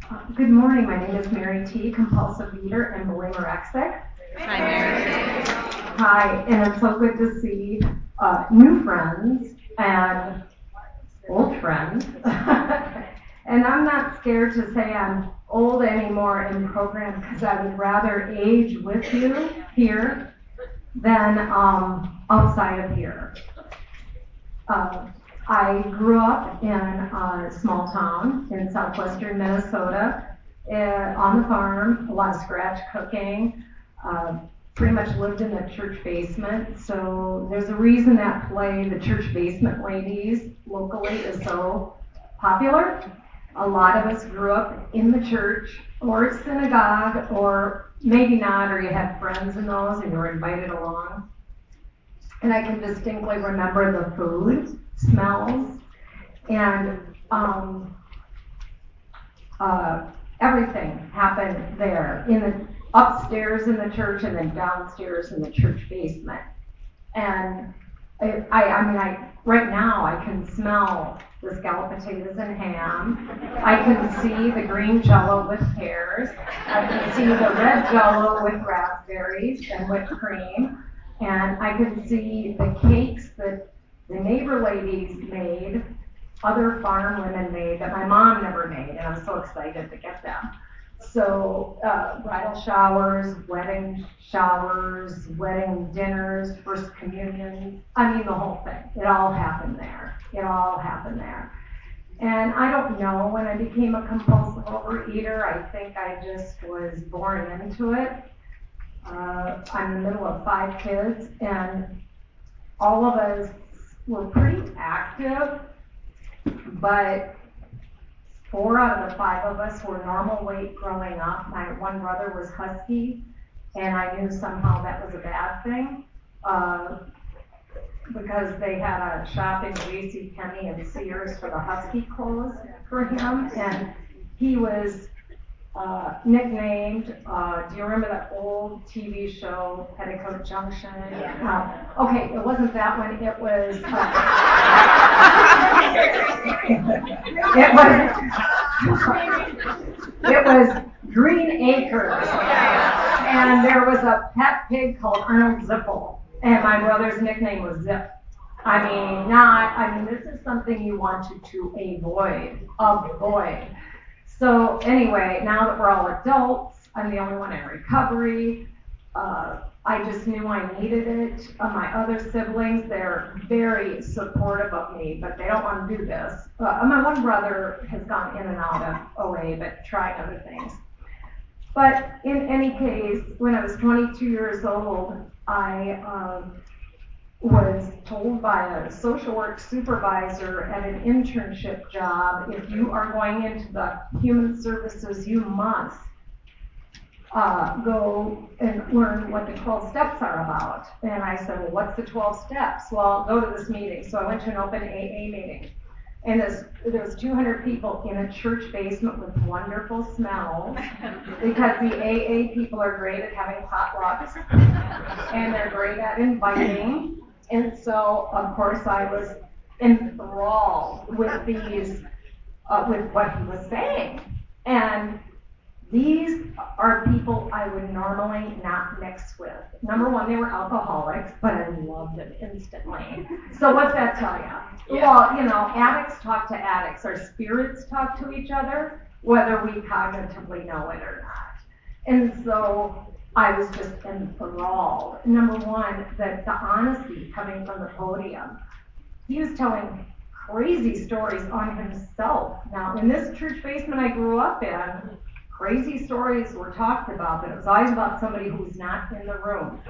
Good morning. My name is Mary T., compulsive eater and bulimirexic. Hi, Mary. Hi, and it's so good to see new friends and old friends. And I'm not scared to say I'm old anymore in program because I would rather age with you here than outside of here. I grew up in a small town in southwestern Minnesota on the farm, a lot of scratch cooking, pretty much lived in the church basement. So there's a reason that play, The Church Basement Ladies, locally is so popular. A lot of us grew up in the church or synagogue, or maybe not, or you had friends in those and you were invited along. And I can distinctly remember the food, smells, and everything happened there, in the upstairs in the church and then downstairs in the church basement. And I mean, right now I can smell the scalloped potatoes and ham. I can see the green Jell-O with pears. I can see the red Jell-O with raspberries and whipped cream. And I can see the cakes that the neighbor ladies made, other farm women made, that my mom never made, and I'm so excited to get them. So bridal showers, wedding dinners, first communion, I mean the whole thing. It all happened there. And I don't know when I became a compulsive overeater. I think I just was born into it. I'm in the middle of 5 kids, and all of us were pretty active, but 4 out of the 5 of us were normal weight growing up. My one brother was husky, and I knew somehow that was a bad thing because they had a shop in JCPenney and Sears for the husky clothes for him, and he was nicknamed, do you remember that old TV show, Petticoat Junction? Yeah. Okay, it wasn't that one, it was, it was Green Acres, and there was a pet pig called Arnold Zippel, and my brother's nickname was Zip. This is something you wanted to avoid. So anyway, now that we're all adults, I'm the only one in recovery. I just knew I needed it. My other siblings, they're very supportive of me, but they don't want to do this. My one brother has gone in and out of OA, but tried other things. But in any case, when I was 22 years old, I was told by a social work supervisor at an internship job, if you are going into the human services, you must go and learn what the 12 steps are about. And I said, well, what's the 12 steps? Well, go to this meeting. So I went to an open AA meeting. And there was 200 people in a church basement with wonderful smells, because the AA people are great at having potlucks, and they're great at inviting. And so, of course, I was enthralled with with what he was saying. And these are people I would normally not mix with. Number one, they were alcoholics, but I loved them instantly. So what's that tell you? Yeah. Well, addicts talk to addicts. Our spirits talk to each other, whether we cognitively know it or not. And so I was just enthralled. Number one, the honesty coming from the podium. He was telling crazy stories on himself. Now, in this church basement I grew up in, crazy stories were talked about, but it was always about somebody who was not in the room.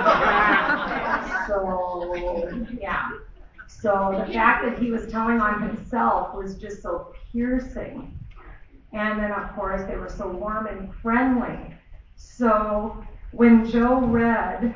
So, yeah. So the fact that he was telling on himself was just so piercing. And then, of course, they were so warm and friendly. So when Joe read,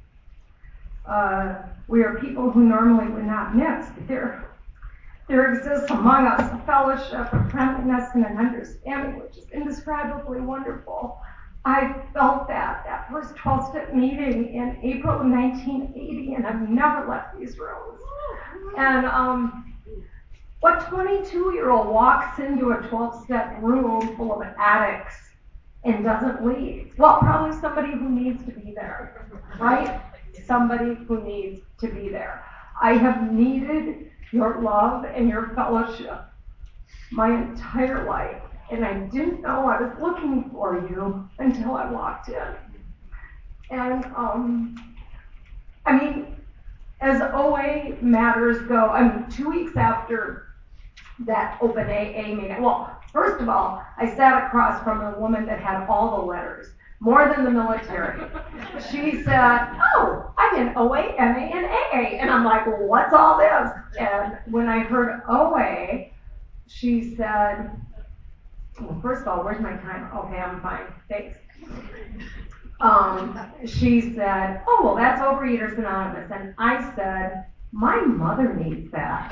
we are people who normally would not mix, but there exists among us a fellowship, a friendliness, and an understanding which is indescribably wonderful. I felt that first 12-step meeting in April of 1980, and I've never left these rooms. And What 22-year-old walks into a 12-step room full of addicts and doesn't leave? Well, probably somebody who needs to be there, right? Somebody who needs to be there. I have needed your love and your fellowship my entire life, and I didn't know I was looking for you until I walked in. And, as OA matters go, 2 weeks after that open AA meeting, well, first of all, I sat across from a woman that had all the letters, more than the military. She said, "Oh, I'm in OA, MA, and AA." And I'm like, "Well, what's all this?" And when I heard OA, she said, well, first of all, where's my timer? Okay, I'm fine. Thanks. She said, "Oh, well, that's Overeaters Anonymous." And I said, "My mother needs that."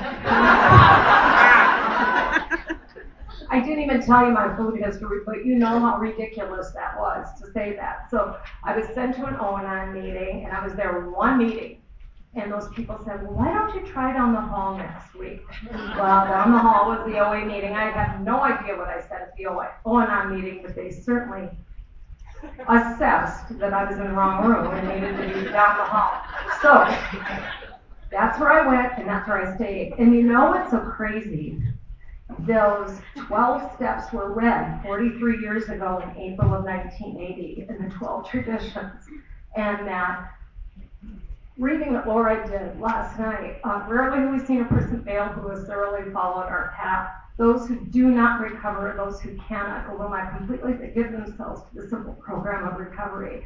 I didn't even tell you my food history, but you know how ridiculous that was to say that. So I was sent to an O&N meeting, and I was there one meeting. And those people said, "Well, why don't you try down the hall next week?" Well, down the hall was the OA meeting. I have no idea what I said at the O&N meeting, but they certainly assessed that I was in the wrong room and needed to be down the hall. So that's where I went, and that's where I stayed. And you know what's so crazy? Those 12 steps were read 43 years ago in April of 1980 in the 12 traditions. And that reading that Laura did last night, rarely have we seen a person fail who has thoroughly followed our path. Those who do not recover, those who cannot or will not completely give themselves to the simple program of recovery.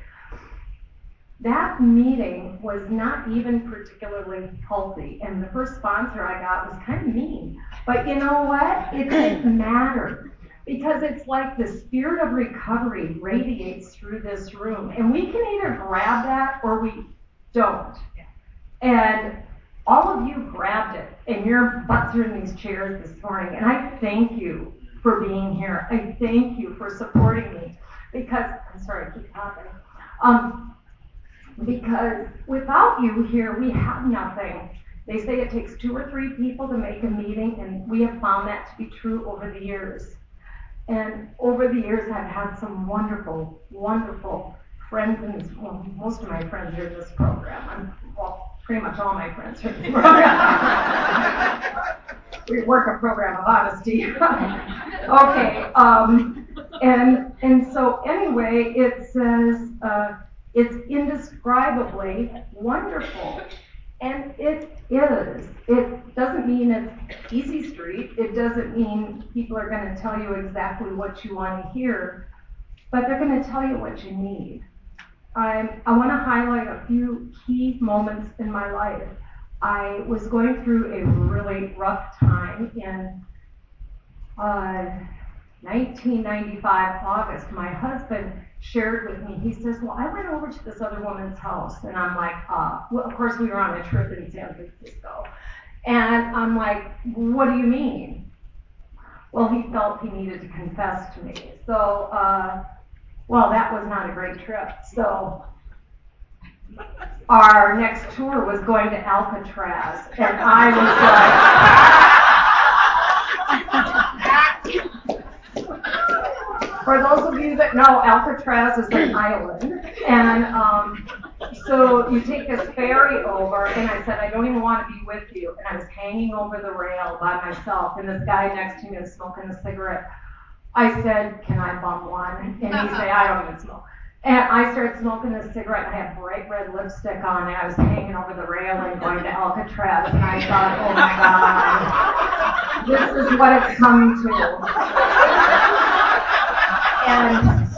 That meeting was not even particularly healthy, and the first sponsor I got was kind of mean. But you know what? It didn't matter, because it's like the spirit of recovery radiates through this room, and we can either grab that or we don't. And all of you grabbed it, and your butts are in these chairs this morning, and I thank you for being here. I thank you for supporting me, because, I'm sorry, I keep talking. Because without you here, we have nothing. They say it takes 2 or 3 people to make a meeting, and we have found that to be true over the years. And over the years, I've had some wonderful, wonderful friends in this, well, most of my friends are in this program. Pretty much all my friends are in this program. We work a program of honesty. Okay. And so anyway, it says, it's indescribably wonderful. And it is. It doesn't mean it's easy street. It doesn't mean people are going to tell you exactly what you want to hear, but they're going to tell you what you need. I want to highlight a few key moments in my life. I was going through a really rough time in 1995, August. My husband shared with me, he says, "Well, I went over to this other woman's house." And I'm like, well, of course, we were on a trip in San Francisco. And I'm like, "What do you mean?" Well, he felt he needed to confess to me. So, well, that was not a great trip. So our next tour was going to Alcatraz. And I was like, for those of you that know, Alcatraz is an island. And so you take this ferry over, and I said, "I don't even want to be with you." And I was hanging over the rail by myself, and this guy next to me was smoking a cigarette. I said, "Can I bum one?" And he said, "I don't even smoke." And I started smoking this cigarette, and I had bright red lipstick on, and I was hanging over the railing going to Alcatraz, and I thought, oh my God, this is what it's come to. And,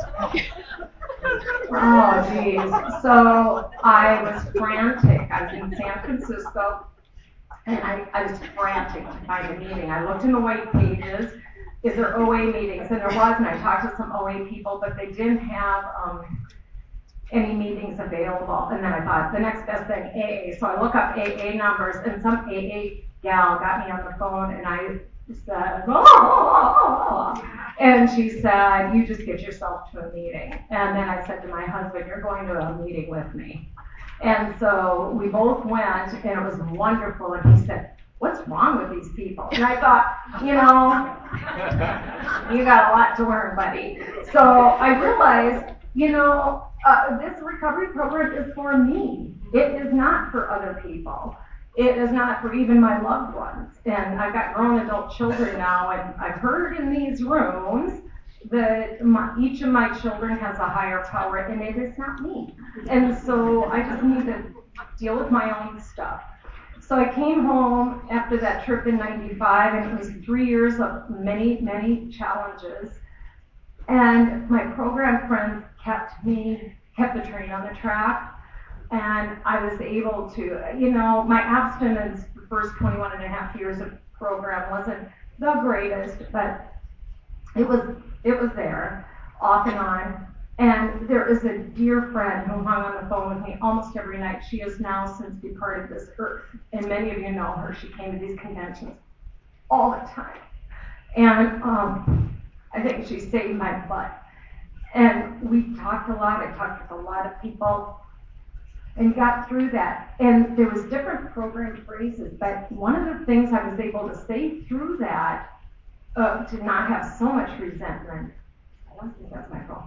oh geez, so I was frantic. I was in San Francisco, and I was frantic to find a meeting. I looked in the white pages. Is there OA meetings? And there was, and I talked to some OA people, but they didn't have any meetings available. And then I thought, the next best thing, AA. So I look up AA numbers, and some AA gal got me on the phone, and I said, "Oh." And she said, "You just get yourself to a meeting." And then I said to my husband, "You're going to a meeting with me." And so we both went, and it was wonderful. And he said, what's wrong with these people? And I thought, you know, you got a lot to learn, buddy. So I realized, you know, this recovery program is for me. It is not for other people. It is not for even my loved ones. And I've got grown adult children now, and I've heard in these rooms that each of my children has a higher power, and it is not me. And so I just need to deal with my own stuff. So I came home after that trip in '95, and it was 3 years of many, many challenges. And my program friends kept the train on the track. And I was able to, you know, my abstinence the first 21 and a half years of program wasn't the greatest, but it was there, off and on. And there is a dear friend who hung on the phone with me almost every night. She has now since departed this earth. And many of you know her. She came to these conventions all the time. And I think she saved my butt. And we talked a lot. I talked with a lot of people and got through that. And there was different program phrases, but one of the things I was able to say through that, to not have so much resentment, I don't think that's my fault,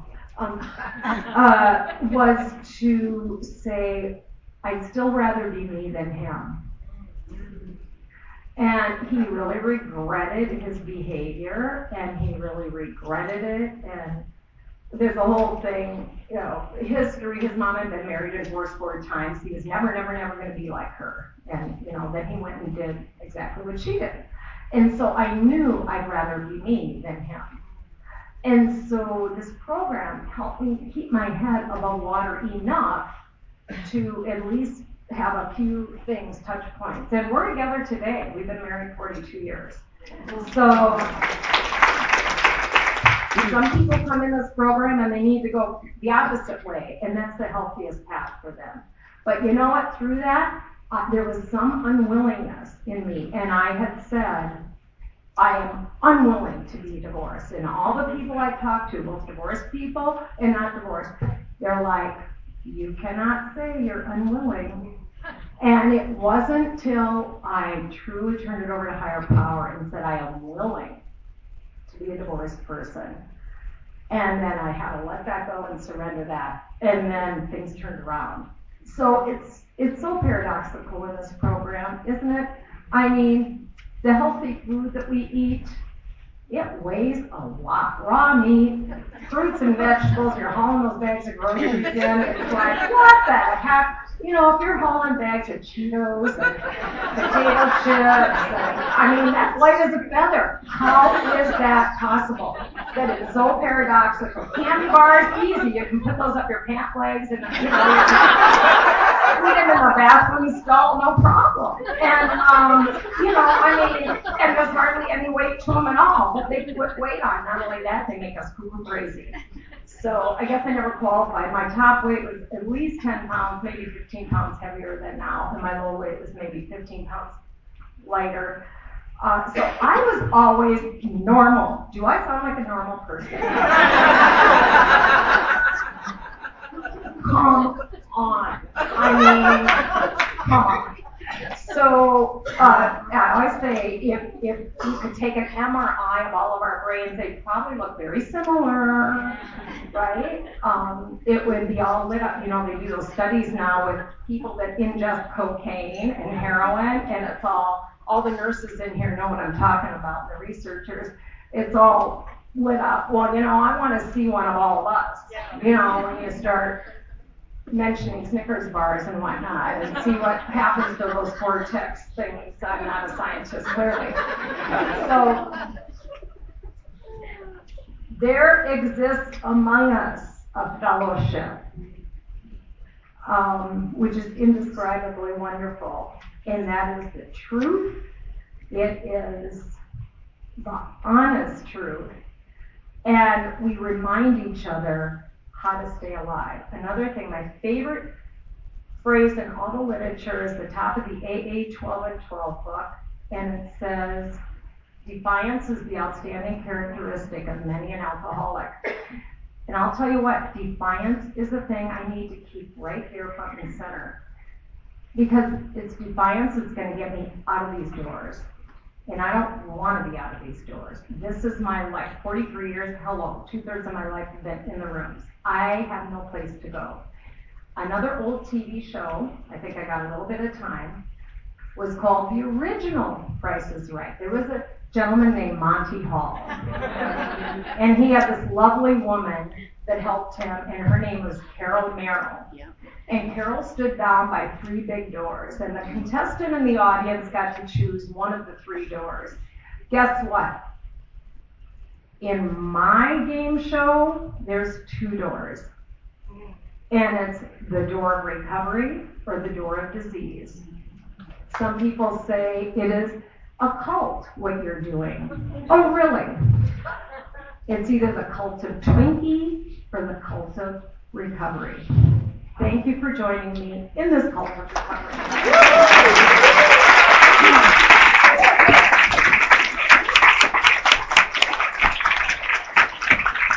was to say, I'd still rather be me than him. And he really regretted his behavior, and he really regretted it, and there's a whole thing, you know, history. His mom had been married and divorced 4 times. He was never going to be like her. And, you know, then he went and did exactly what she did. And so I knew I'd rather be me than him. And so this program helped me keep my head above water enough to at least have a few things, touch points. And we're together today. We've been married 42 years. So some people come in this program and they need to go the opposite way, and that's the healthiest path for them. But you know what? Through that, there was some unwillingness in me, and I had said, I am unwilling to be divorced. And all the people I talked to, both divorced people and not divorced, they're like, you cannot say you're unwilling. And it wasn't till I truly turned it over to higher power and said, I am willing to be a divorced person. And then I had to let that go and surrender that. And then things turned around. So it's so paradoxical in this program, isn't it? I mean, the healthy food that we eat, it weighs a lot. Raw meat, fruits and vegetables, you're hauling those bags of groceries in. It's like, what the heck? You know, if you're hauling bags of Cheetos and potato chips, I mean, that's light as a feather. How is that possible? That it's so paradoxical. Candy bars, easy. You can put those up your pant legs and, you know, eat them in the bathroom stall, no problem. And, you know, I mean, and there's hardly any weight to them at all. But they put weight on. Not only that, they make us cuckoo crazy. So I guess I never qualified. My top weight was at least 10 pounds, maybe 15 pounds heavier than now, and my low weight was maybe 15 pounds lighter. So I was always normal. Do I sound like a normal person? Come on. I mean, come on. So I always say if you could take an MRI of all of our brains, they'd probably look very similar, right? It would be all lit up. You know, they do those studies now with people that ingest cocaine and heroin, and it's all the nurses in here know what I'm talking about, the researchers. It's all lit up. Well, you know, I want to see one of all of us. You know, when you start mentioning Snickers bars and whatnot and see what happens to those cortex things. I'm not a scientist, clearly. So there exists among us a fellowship, which is indescribably wonderful, and that is the truth. It is the honest truth, and we remind each other how to stay alive. Another thing, my favorite phrase in all the literature is the top of the AA 12 and 12 book, and it says, defiance is the outstanding characteristic of many an alcoholic. And I'll tell you what, defiance is a thing I need to keep right here front and center. because it's defiance that's going to get me out of these doors. And I don't want to be out of these doors. This is my life. 43 years, hello, 2/3 of my life has been in the rooms. I have no place to go. Another old TV show, I think I got a little bit of time, was called The Original Price is Right. There was a gentleman named Monty Hall. And he had this lovely woman that helped him, and her name was Carol Merrill. Yeah. And Carol stood down by 3 big doors, and the contestant in the audience got to choose one of the 3 doors. Guess what? In my game show, there's 2 doors. And it's the door of recovery or the door of disease. Some people say it is a cult, what you're doing. Oh, really? It's either the cult of Twinkie or the cult of recovery. Thank you for joining me in this cult of recovery.